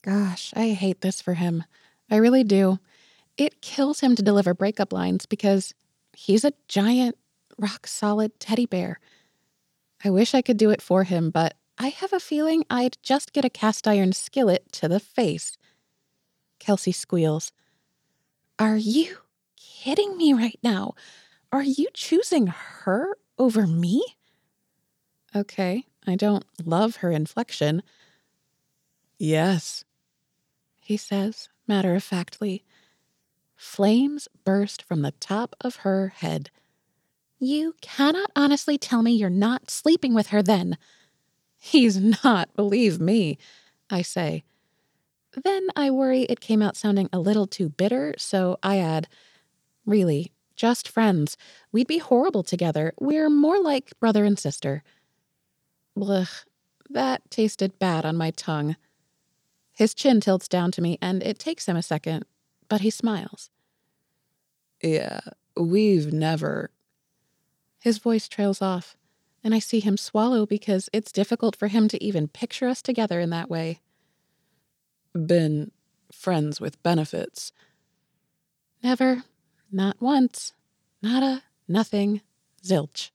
Gosh, I hate this for him. I really do. It kills him to deliver breakup lines because he's a giant, rock solid teddy bear. I wish I could do it for him, but I have a feeling I'd just get a cast iron skillet to the face. Kelsey squeals. Are you kidding me right now? Are you choosing her over me? Okay, I don't love her inflection. Yes, he says, matter-of-factly. Flames burst from the top of her head. You cannot honestly tell me you're not sleeping with her then. He's not, believe me, I say. Then I worry it came out sounding a little too bitter, so I add, really, just friends. We'd be horrible together. We're more like brother and sister. Blech, that tasted bad on my tongue. His chin tilts down to me, and it takes him a second, but he smiles. Yeah, we've never. His voice trails off, and I see him swallow because it's difficult for him to even picture us together in that way. Been friends with benefits. Never. Not once. Nada. Nothing. Zilch.